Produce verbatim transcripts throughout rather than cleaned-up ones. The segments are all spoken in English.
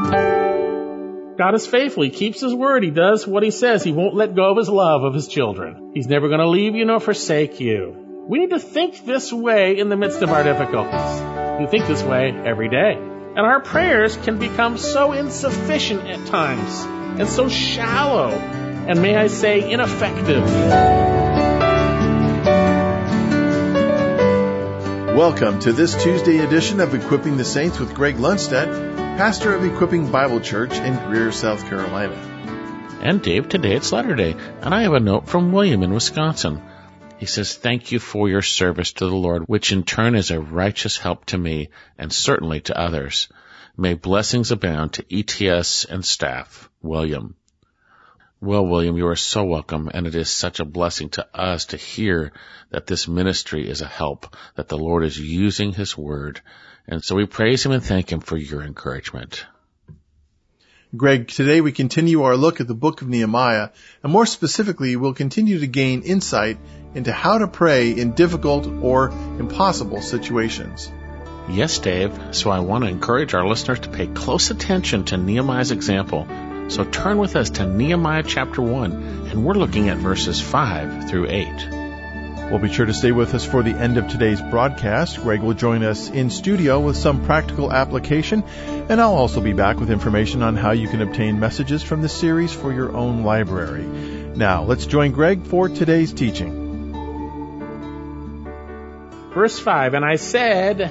God is faithful. He keeps his word. He does what he says. He won't let go of his love of his children. He's never going to leave you nor forsake you. We need to think this way in the midst of our difficulties. We think this way every day. And our prayers can become so insufficient at times and so shallow and, may I say, ineffective. Welcome to this Tuesday edition of Equipping the Saints with Greg Lundstedt, pastor of Equipping Bible Church in Greer, South Carolina. And Dave, today it's Letter Day, and I have a note from William in Wisconsin. He says, "Thank you for your service to the Lord, which in turn is a righteous help to me and certainly to others. May blessings abound to E T S and staff. William." Well, William, you are so welcome, and it is such a blessing to us to hear that this ministry is a help, that the Lord is using his word. And so we praise him and thank him for your encouragement. Greg, today we continue our look at the book of Nehemiah, and more specifically, we'll continue to gain insight into how to pray in difficult or impossible situations. Yes, Dave. So I want to encourage our listeners to pay close attention to Nehemiah's example. So turn with us to Nehemiah chapter one, and we're looking at verses five through eight. Well, be sure to stay with us for the end of today's broadcast. Greg will join us in studio with some practical application, and I'll also be back with information on how you can obtain messages from this series for your own library. Now, let's join Greg for today's teaching. Verse five, "And I said,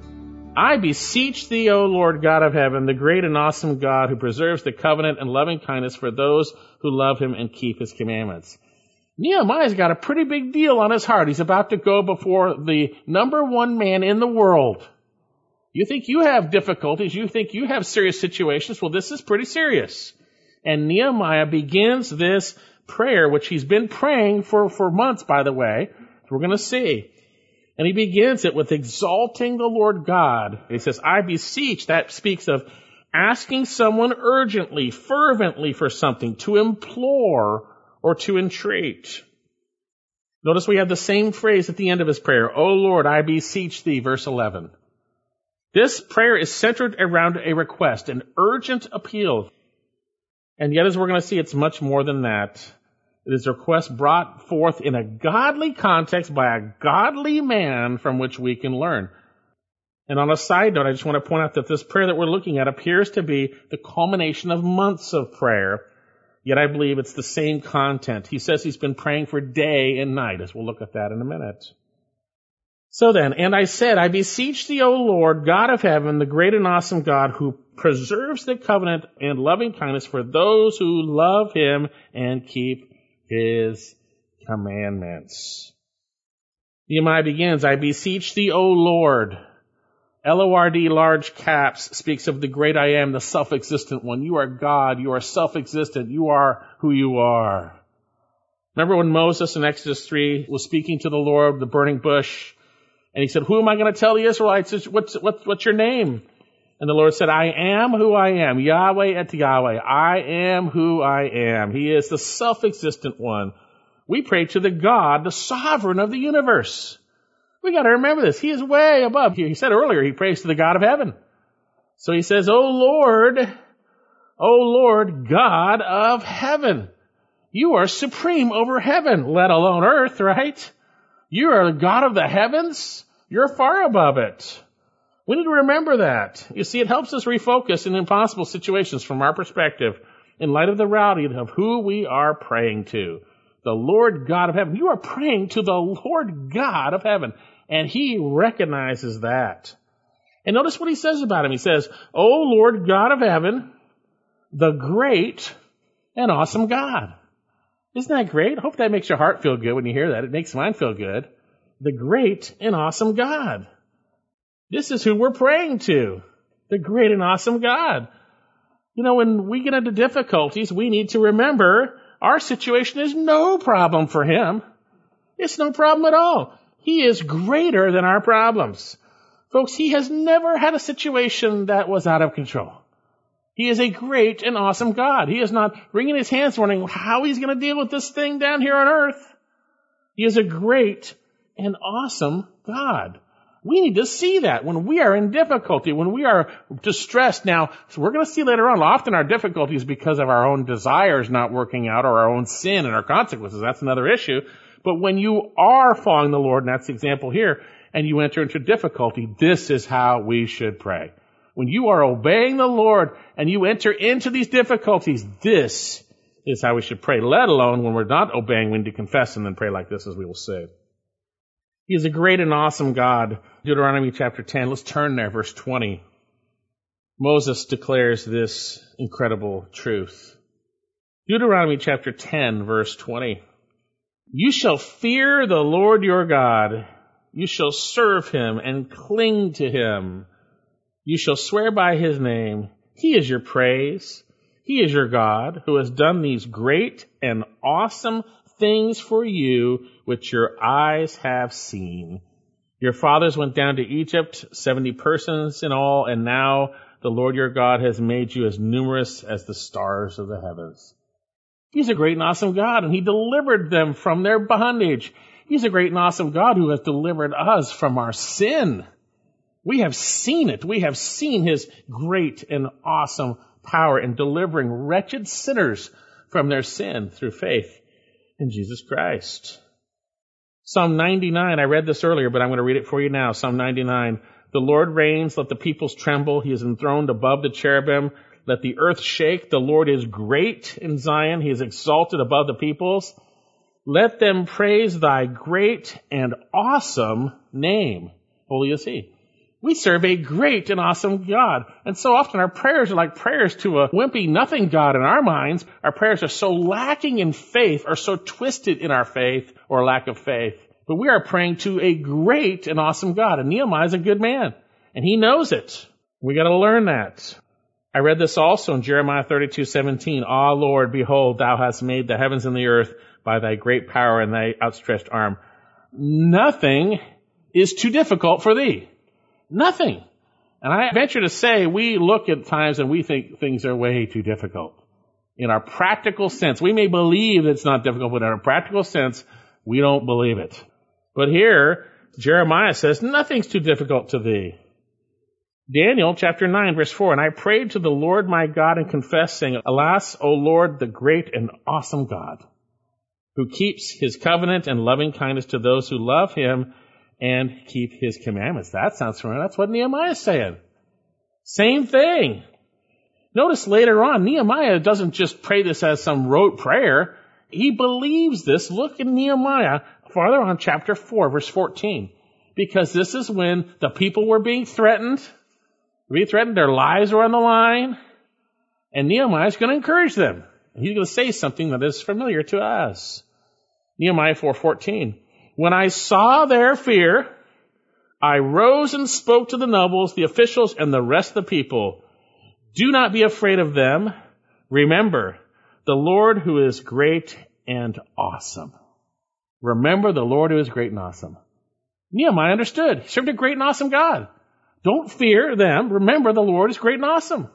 I beseech thee, O Lord God of heaven, the great and awesome God who preserves the covenant and loving kindness for those who love him and keep his commandments." Nehemiah's got a pretty big deal on his heart. He's about to go before the number one man in the world. You think you have difficulties, you think you have serious situations. Well, this is pretty serious. And Nehemiah begins this prayer, which he's been praying for, for months, by the way. We're going to see. And he begins it with exalting the Lord God. He says, I beseech. That speaks of asking someone urgently, fervently for something, to implore or to entreat. Notice we have the same phrase at the end of his prayer. O Lord, I beseech thee, verse eleven. This prayer is centered around a request, an urgent appeal. And yet, as we're going to see, it's much more than that. It is a request brought forth in a godly context by a godly man from which we can learn. And on a side note, I just want to point out that this prayer that we're looking at appears to be the culmination of months of prayer. Yet I believe it's the same content. He says he's been praying for day and night, as we'll look at that in a minute. So then, and I said, I beseech thee, O Lord, God of heaven, the great and awesome God who preserves the covenant and loving kindness for those who love him and keep his commandments. Nehemiah begins, I beseech thee, O Lord. L O R D, large caps, speaks of the great I am, the self-existent one. You are God. You are self-existent. You are who you are. Remember when Moses in Exodus three was speaking to the Lord, the burning bush, and he said, who am I going to tell the Israelites? What's, what's, what's your name? And the Lord said, I am who I am. Yahweh et Yahweh. I am who I am. He is the self-existent one. We pray to the God, the sovereign of the universe. We got to remember this. He is way above. He said earlier he prays to the God of heaven. So he says, O Lord, O Lord, God of heaven. You are supreme over heaven, let alone earth, right? You are the God of the heavens. You're far above it. We need to remember that. You see, it helps us refocus in impossible situations from our perspective in light of the reality of who we are praying to. The Lord God of heaven. You are praying to the Lord God of heaven. And he recognizes that. And notice what he says about him. He says, O Lord God of heaven, the great and awesome God. Isn't that great? I hope that makes your heart feel good when you hear that. It makes mine feel good. The great and awesome God. This is who we're praying to. The great and awesome God. You know, when we get into difficulties, we need to remember our situation is no problem for him. It's no problem at all. He is greater than our problems. Folks, he has never had a situation that was out of control. He is a great and awesome God. He is not wringing his hands wondering how he's going to deal with this thing down here on earth. He is a great and awesome God. We need to see that when we are in difficulty, when we are distressed. Now, so we're going to see later on, often our difficulty is because of our own desires not working out or our own sin and our consequences. That's another issue. But when you are following the Lord, and that's the example here, and you enter into difficulty, this is how we should pray. When you are obeying the Lord and you enter into these difficulties, this is how we should pray. Let alone when we're not obeying, we need to confess and then pray like this, as we will see. He is a great and awesome God. Deuteronomy chapter ten. Let's turn there, verse twenty. Moses declares this incredible truth. Deuteronomy chapter ten, verse twenty. You shall fear the Lord your God. You shall serve him and cling to him. You shall swear by his name. He is your praise. He is your God, who has done these great and awesome things for you, which your eyes have seen. Your fathers went down to Egypt, seventy persons in all, and now the Lord your God has made you as numerous as the stars of the heavens. He's a great and awesome God, and he delivered them from their bondage. He's a great and awesome God who has delivered us from our sin. We have seen it. We have seen his great and awesome power in delivering wretched sinners from their sin through faith in Jesus Christ. Psalm ninety-nine, I read this earlier, but I'm going to read it for you now. Psalm ninety-nine, the Lord reigns, let the peoples tremble. He is enthroned above the cherubim. Let the earth shake. The Lord is great in Zion. He is exalted above the peoples. Let them praise thy great and awesome name. Holy is he. We serve a great and awesome God. And so often our prayers are like prayers to a wimpy nothing God in our minds. Our prayers are so lacking in faith, or so twisted in our faith or lack of faith. But we are praying to a great and awesome God. And Nehemiah is a good man. And he knows it. We got to learn that. I read this also in Jeremiah thirty-two seventeen. Ah, Lord, behold, thou hast made the heavens and the earth by thy great power and thy outstretched arm. Nothing is too difficult for thee. Nothing. And I venture to say we look at times and we think things are way too difficult. In our practical sense, we may believe it's not difficult, but in our practical sense, we don't believe it. But here, Jeremiah says, nothing's too difficult to thee. Daniel chapter nine, verse four, and I prayed to the Lord my God and confessed, saying, Alas, O Lord, the great and awesome God, who keeps his covenant and loving kindness to those who love him and keep his commandments. That sounds familiar. That's what Nehemiah is saying. Same thing. Notice later on, Nehemiah doesn't just pray this as some rote prayer. He believes this. Look at Nehemiah, farther on, chapter four, verse fourteen. Because this is when the people were being threatened. Being threatened, their lives were on the line. And Nehemiah is going to encourage them. He's going to say something that is familiar to us. Nehemiah four fourteen. When I saw their fear, I rose and spoke to the nobles, the officials, and the rest of the people. Do not be afraid of them. Remember the Lord who is great and awesome. Remember the Lord who is great and awesome. Nehemiah understood. He served a great and awesome God. Don't fear them. Remember the Lord is great and awesome.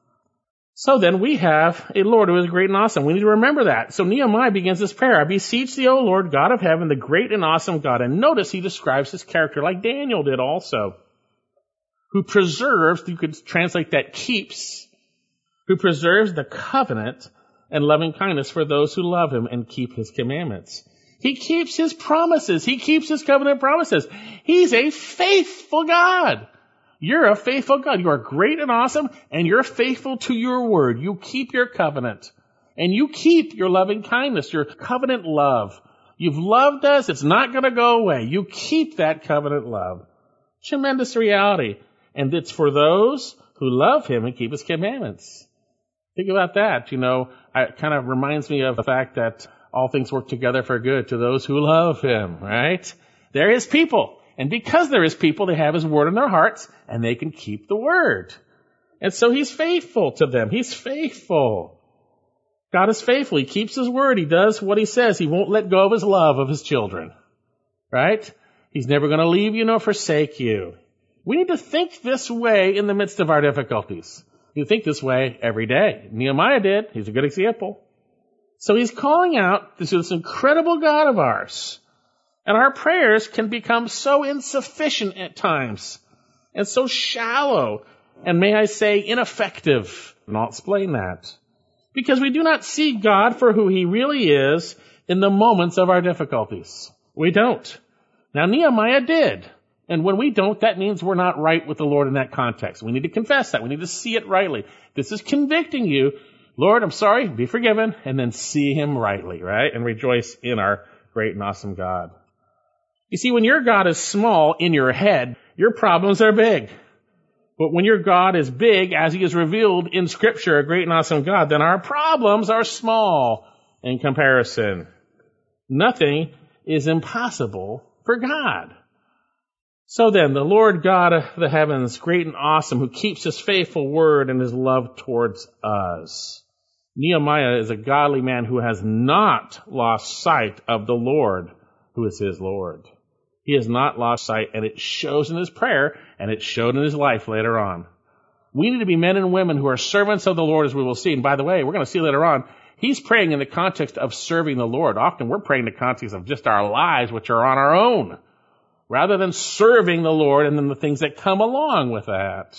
So then we have a Lord who is great and awesome. We need to remember that. So Nehemiah begins this prayer. I beseech thee, O Lord, God of heaven, the great and awesome God. And notice he describes his character like Daniel did also. Who preserves, you could translate that keeps, who preserves the covenant and loving kindness for those who love him and keep his commandments. He keeps his promises. He keeps his covenant promises. He's a faithful God. You're a faithful God. You are great and awesome, and you're faithful to your word. You keep your covenant, and you keep your loving kindness, your covenant love. You've loved us. It's not going to go away. You keep that covenant love. Tremendous reality. And it's for those who love him and keep his commandments. Think about that. You know, it kind of reminds me of the fact that all things work together for good to those who love him, right? They're his people. And because they're his people, they have his word in their hearts, and they can keep the word. And so he's faithful to them. He's faithful. God is faithful. He keeps his word. He does what he says. He won't let go of his love of his children. Right? He's never going to leave you nor forsake you. We need to think this way in the midst of our difficulties. You think this way every day. Nehemiah did. He's a good example. So he's calling out to this incredible God of ours. And our prayers can become so insufficient at times, and so shallow, and may I say ineffective. And I'll explain that. Because we do not see God for who He really is in the moments of our difficulties. We don't. Now Nehemiah did. And when we don't, that means we're not right with the Lord in that context. We need to confess that. We need to see it rightly. This is convicting you. Lord, I'm sorry, be forgiven, and then see Him rightly, right? And rejoice in our great and awesome God. You see, when your God is small in your head, your problems are big. But when your God is big, as He is revealed in Scripture, a great and awesome God, then our problems are small in comparison. Nothing is impossible for God. So then, the Lord God of the heavens, great and awesome, who keeps His faithful word and His love towards us. Nehemiah is a godly man who has not lost sight of the Lord, who is his Lord. He has not lost sight, and it shows in his prayer, and it showed in his life later on. We need to be men and women who are servants of the Lord, as we will see. And by the way, we're going to see later on, he's praying in the context of serving the Lord. Often we're praying in the context of just our lives, which are on our own, rather than serving the Lord and then the things that come along with that.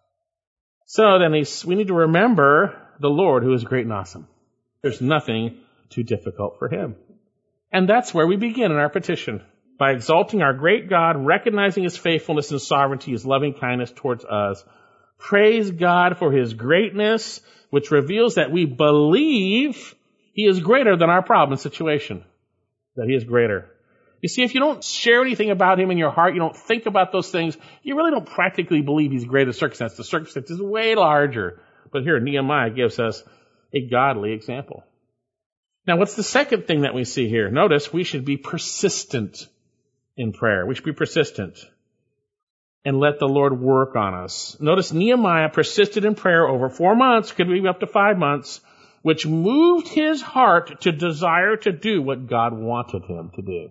So then he's, we need to remember the Lord, who is great and awesome. There's nothing too difficult for Him. And that's where we begin in our petition, by exalting our great God, recognizing His faithfulness and sovereignty, His loving kindness towards us. Praise God for His greatness, which reveals that we believe He is greater than our problem situation, that He is greater. You see, if you don't share anything about Him in your heart, you don't think about those things, you really don't practically believe He's greater than the circumstance. The circumstance is way larger. But here, Nehemiah gives us a godly example. Now, what's the second thing that we see here? Notice, we should be persistent in prayer. We should be persistent and let the Lord work on us. Notice Nehemiah persisted in prayer over four months, could be up to five months, which moved his heart to desire to do what God wanted him to do.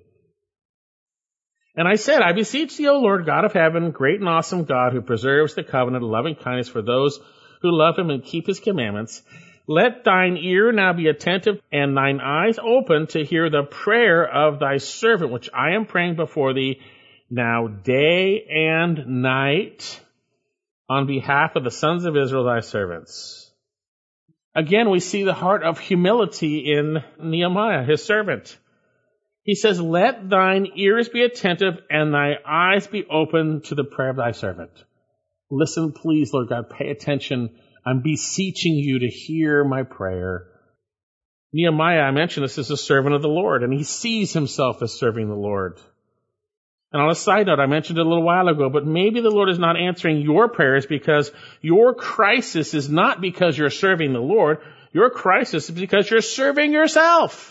And I said, I beseech thee, O Lord God of heaven, great and awesome God, who preserves the covenant of loving kindness for those who love Him and keep His commandments, let thine ear now be attentive and thine eyes open to hear the prayer of thy servant, which I am praying before thee now day and night on behalf of the sons of Israel, thy servants. Again, we see the heart of humility in Nehemiah, his servant. He says, let thine ears be attentive and thy eyes be open to the prayer of thy servant. Listen, please, Lord God, pay attention. I'm beseeching you to hear my prayer. Nehemiah, I mentioned this, is a servant of the Lord, and he sees himself as serving the Lord. And on a side note, I mentioned it a little while ago, but maybe the Lord is not answering your prayers because your crisis is not because you're serving the Lord. Your crisis is because you're serving yourself.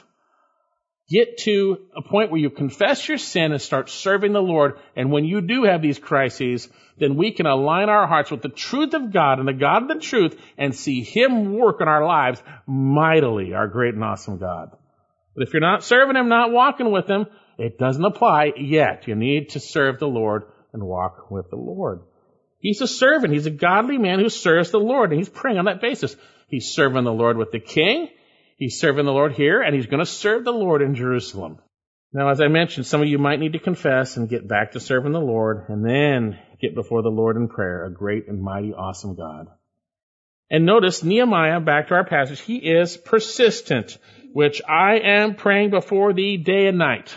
Get to a point where you confess your sin and start serving the Lord. And when you do have these crises, then we can align our hearts with the truth of God and the God of the truth and see Him work in our lives mightily, our great and awesome God. But if you're not serving Him, not walking with Him, it doesn't apply yet. You need to serve the Lord and walk with the Lord. He's a servant. He's a godly man who serves the Lord, and he's praying on that basis. He's serving the Lord with the king. He's serving the Lord here, and he's going to serve the Lord in Jerusalem. Now, as I mentioned, some of you might need to confess and get back to serving the Lord, and then get before the Lord in prayer, a great and mighty, awesome God. And notice, Nehemiah, back to our passage, he is persistent, which I am praying before thee day and night.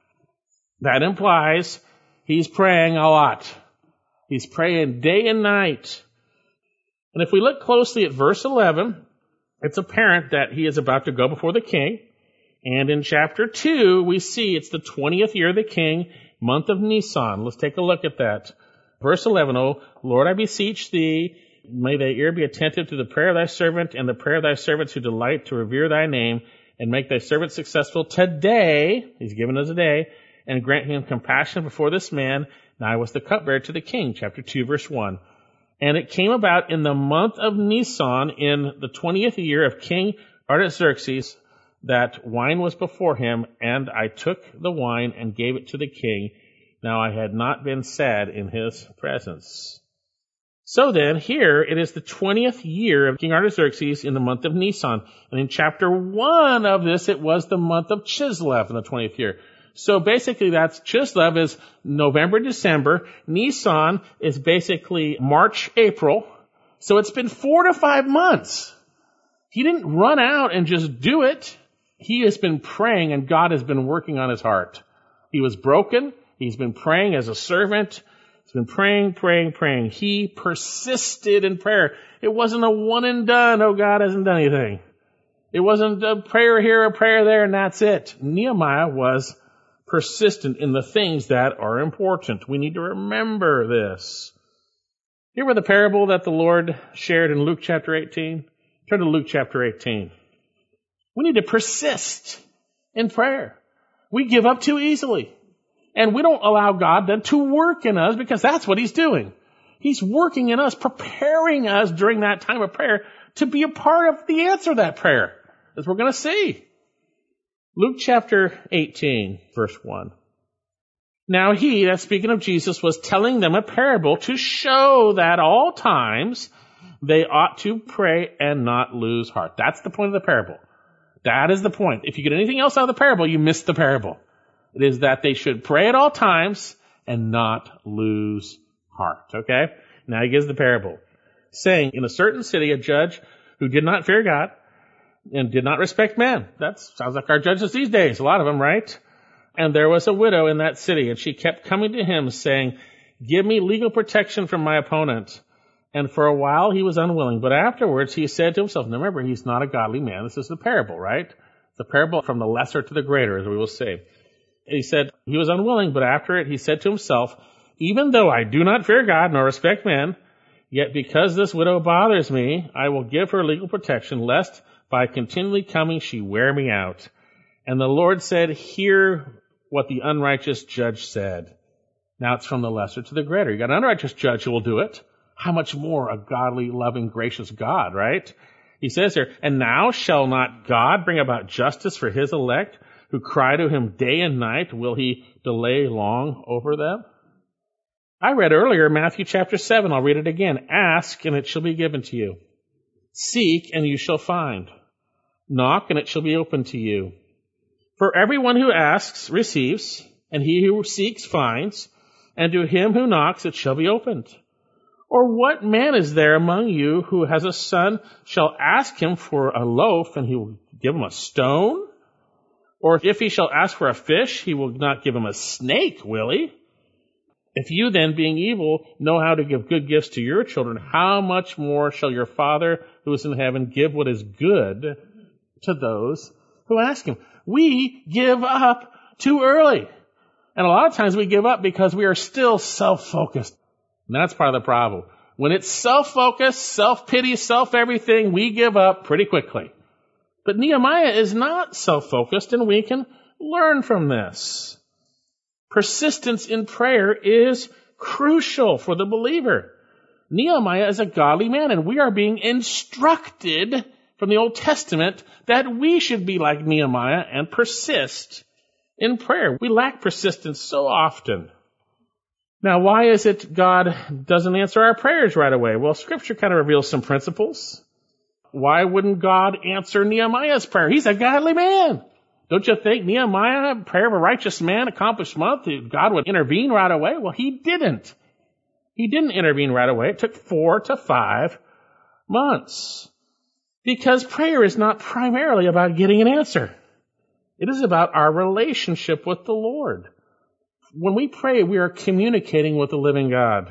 That implies he's praying a lot. He's praying day and night. And if we look closely at verse eleven, it's apparent that he is about to go before the king. And in chapter two, we see it's the twentieth year of the king, month of Nisan. Let's take a look at that. Verse eleven, O Lord, I beseech thee, may thy ear be attentive to the prayer of thy servant and the prayer of thy servants who delight to revere thy name, and make thy servant successful today. He's given us a day, and grant him compassion before this man. Now I was the cupbearer to the king, chapter two, verse one. And it came about in the month of Nisan, in the twentieth year of King Artaxerxes, that wine was before him, and I took the wine and gave it to the king. Now I had not been sad in his presence. So then, here it is the twentieth year of King Artaxerxes in the month of Nisan. And in chapter one of this, it was the month of Chislev in the twentieth year. So basically that's Chislev is November, December. Nisan is basically March, April. So it's been four to five months. He didn't run out and just do it. He has been praying and God has been working on his heart. He was broken. He's been praying as a servant. He's been praying, praying, praying. He persisted in prayer. It wasn't a one and done, oh, God hasn't done anything. It wasn't a prayer here, a prayer there, and that's it. Nehemiah was persistent in the things that are important. We need to remember this. You remember the parable that the Lord shared in Luke chapter eighteen? Turn to Luke chapter eighteen. We need to persist in prayer. We give up too easily. And we don't allow God then to work in us because that's what he's doing. He's working in us, preparing us during that time of prayer to be a part of the answer to that prayer, as we're going to see. Luke chapter eighteen, verse one. Now he, that's speaking of Jesus, was telling them a parable to show that all times they ought to pray and not lose heart. That's the point of the parable. That is the point. If you get anything else out of the parable, you miss the parable. It is that they should pray at all times and not lose heart. Okay? Now he gives the parable, saying, in a certain city, a judge who did not fear God and did not respect man. That sounds like our judges these days, a lot of them, right? And there was a widow in that city, and she kept coming to him, saying, give me legal protection from my opponent. And for a while he was unwilling, but afterwards he said to himself, now remember, he's not a godly man. This is the parable, right? The parable from the lesser to the greater, as we will see. He said he was unwilling, but after it he said to himself, even though I do not fear God nor respect men, yet because this widow bothers me, I will give her legal protection, lest by continually coming she wear me out. And the Lord said, hear what the unrighteous judge said. Now it's from the lesser to the greater. You got an unrighteous judge who will do it. How much more a godly, loving, gracious God, right? He says here, and now shall not God bring about justice for his elect, who cry to him day and night? Will he delay long over them? I read earlier Matthew chapter seven. I'll read it again. Ask, and it shall be given to you. Seek, and you shall find. Knock, and it shall be opened to you. For everyone who asks receives, and he who seeks finds, and to him who knocks it shall be opened. Or what man is there among you who has a son shall ask him for a loaf, and he will give him a stone? Or if he shall ask for a fish, he will not give him a snake, will he? If you then, being evil, know how to give good gifts to your children, how much more shall your Father who is in heaven give what is good to those who ask him? We give up too early. And a lot of times we give up because we are still self-focused. And that's part of the problem. When it's self-focused, self-pity, self-everything, we give up pretty quickly. But Nehemiah is not self-focused, and we can learn from this. Persistence in prayer is crucial for the believer. Nehemiah is a godly man, and we are being instructed from the Old Testament that we should be like Nehemiah and persist in prayer. We lack persistence so often. Now, why is it God doesn't answer our prayers right away? Well, Scripture kind of reveals some principles. Why wouldn't God answer Nehemiah's prayer? He's a godly man. Don't you think Nehemiah, prayer of a righteous man, accomplished month, God would intervene right away? Well, he didn't. He didn't intervene right away. It took four to five months. Because prayer is not primarily about getting an answer. It is about our relationship with the Lord. When we pray, we are communicating with the living God.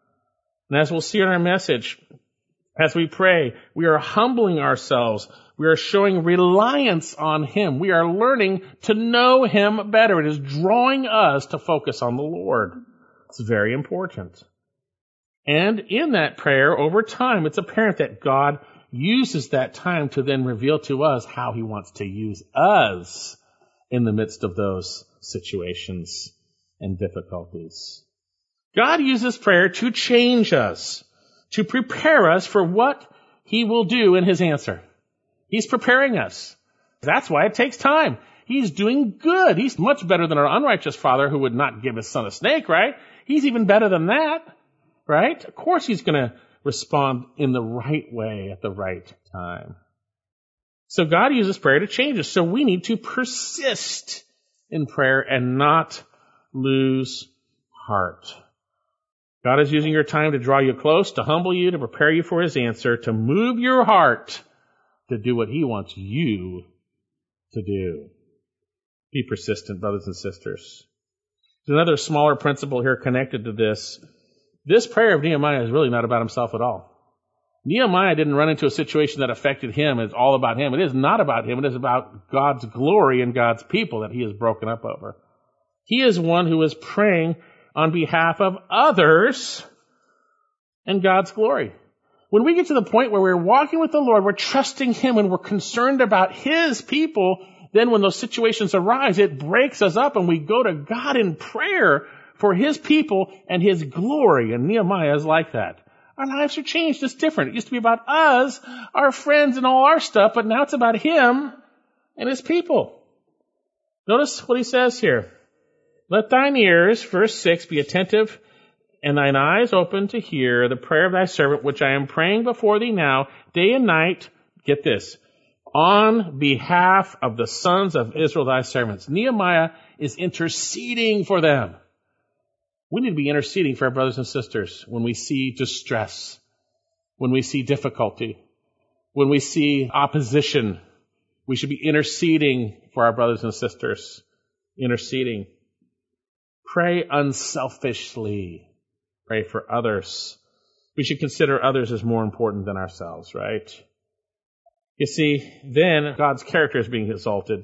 And as we'll see in our message, as we pray, we are humbling ourselves. We are showing reliance on Him. We are learning to know Him better. It is drawing us to focus on the Lord. It's very important. And in that prayer, over time, it's apparent that God uses that time to then reveal to us how He wants to use us in the midst of those situations and difficulties. God uses prayer to change us, to prepare us for what He will do in His answer. He's preparing us. That's why it takes time. He's doing good. He's much better than our unrighteous father who would not give his son a snake, right? He's even better than that, right? Of course He's going to respond in the right way at the right time. So God uses prayer to change us. So we need to persist in prayer and not lose heart. God is using your time to draw you close, to humble you, to prepare you for his answer, to move your heart to do what he wants you to do. Be persistent, brothers and sisters. There's another smaller principle here connected to this. This prayer of Nehemiah is really not about himself at all. Nehemiah didn't run into a situation that affected him. It's all about him. It is not about him. It is about God's glory and God's people that he is broken up over. He is one who is praying on behalf of others and God's glory. When we get to the point where we're walking with the Lord, we're trusting him and we're concerned about his people, then when those situations arise, it breaks us up and we go to God in prayer for his people and his glory. And Nehemiah is like that. Our lives are changed. It's different. It used to be about us, our friends, and all our stuff, but now it's about him and his people. Notice what he says here. Let thine ears, verse six, be attentive and thine eyes open to hear the prayer of thy servant, which I am praying before thee now, day and night. Get this. On behalf of the sons of Israel, thy servants. Nehemiah is interceding for them. We need to be interceding for our brothers and sisters when we see distress, when we see difficulty, when we see opposition. We should be interceding for our brothers and sisters. Interceding. Pray unselfishly. Pray for others. We should consider others as more important than ourselves, right? You see, then God's character is being exalted.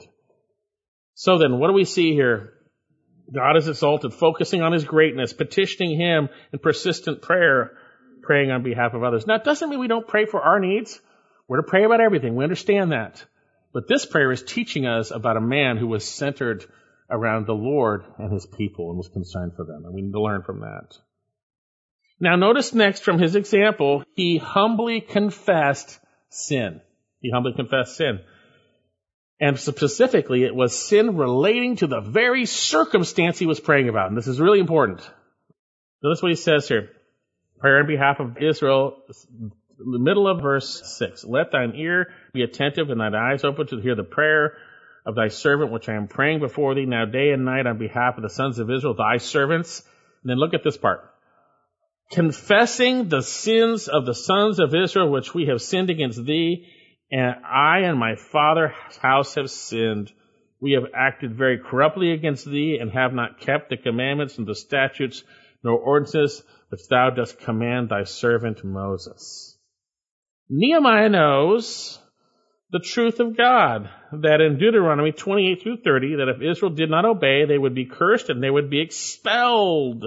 So then, what do we see here? God is exalted, focusing on his greatness, petitioning him in persistent prayer, praying on behalf of others. Now, it doesn't mean we don't pray for our needs. We're to pray about everything. We understand that. But this prayer is teaching us about a man who was centered around the Lord and his people and was concerned for them. And we need to learn from that. Now, notice next from his example, he humbly confessed sin. He humbly confessed sin. And specifically, it was sin relating to the very circumstance he was praying about. And this is really important. Notice what he says here. Prayer on behalf of Israel, the middle of verse six. Let thine ear be attentive and thine eyes open to hear the prayer of thy servant, which I am praying before thee now day and night on behalf of the sons of Israel, thy servants. And then look at this part. Confessing the sins of the sons of Israel, which we have sinned against thee, and I and my father's house have sinned. We have acted very corruptly against thee, and have not kept the commandments and the statutes nor ordinances which thou dost command thy servant Moses. Nehemiah knows the truth of God, that in Deuteronomy twenty-eight through thirty, that if Israel did not obey, they would be cursed and they would be expelled.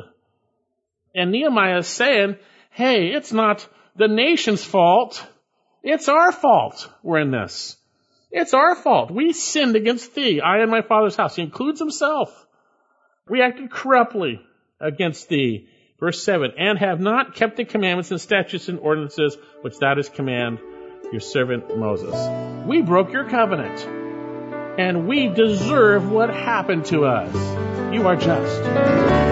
And Nehemiah is saying, hey, it's not the nation's fault. It's our fault we're in this. It's our fault. We sinned against thee, I and my father's house. He includes himself. We acted corruptly against thee. Verse seven, and have not kept the commandments and statutes and ordinances which thou didst command your servant Moses. We broke your covenant, and we deserve what happened to us. You are just.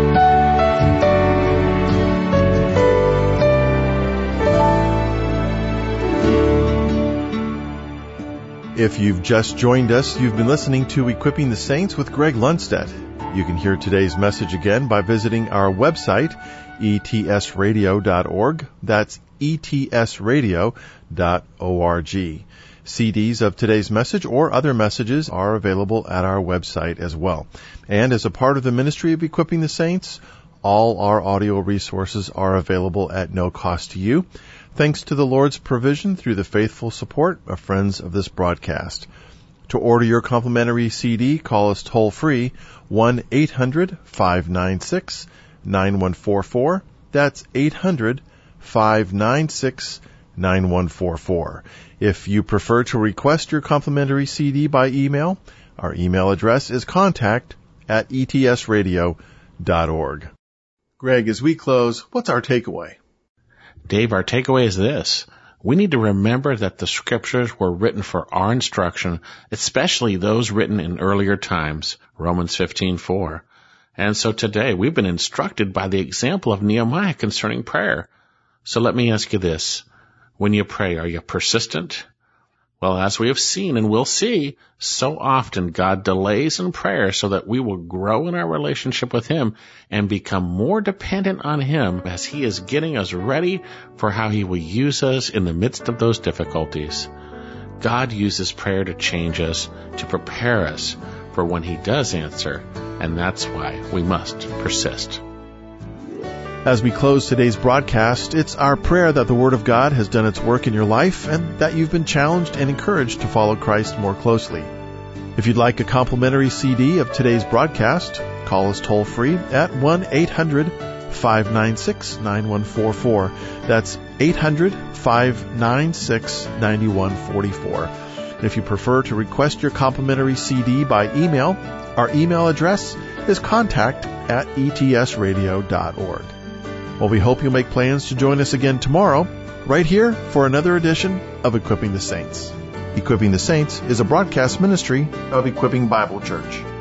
If you've just joined us, you've been listening to Equipping the Saints with Greg Lundstedt. You can hear today's message again by visiting our website, e t s radio dot org. That's e t s radio dot org. C Ds of today's message or other messages are available at our website as well. And as a part of the ministry of Equipping the Saints, all our audio resources are available at no cost to you, thanks to the Lord's provision through the faithful support of friends of this broadcast. To order your complimentary C D, call us toll-free, one eight hundred five nine six nine one four four. That's eight hundred five nine six nine one four four. If you prefer to request your complimentary C D by email, our email address is contact at e t s radio dot org. Greg, as we close, what's our takeaway? Dave, our takeaway is this. We need to remember that the scriptures were written for our instruction, especially those written in earlier times, Romans fifteen four. And so today we've been instructed by the example of Nehemiah concerning prayer. So let me ask you this. When you pray, are you persistent? Well, as we have seen and will see, so often God delays in prayer so that we will grow in our relationship with Him and become more dependent on Him as He is getting us ready for how He will use us in the midst of those difficulties. God uses prayer to change us, to prepare us for when He does answer, and that's why we must persist. As we close today's broadcast, it's our prayer that the Word of God has done its work in your life and that you've been challenged and encouraged to follow Christ more closely. If you'd like a complimentary C D of today's broadcast, call us toll-free at one eight hundred five nine six nine one four four. That's eight hundred five nine six nine one four four. And if you prefer to request your complimentary C D by email, our email address is contact at e t s radio dot org. Well, we hope you'll make plans to join us again tomorrow, right here for another edition of Equipping the Saints. Equipping the Saints is a broadcast ministry of Equipping Bible Church.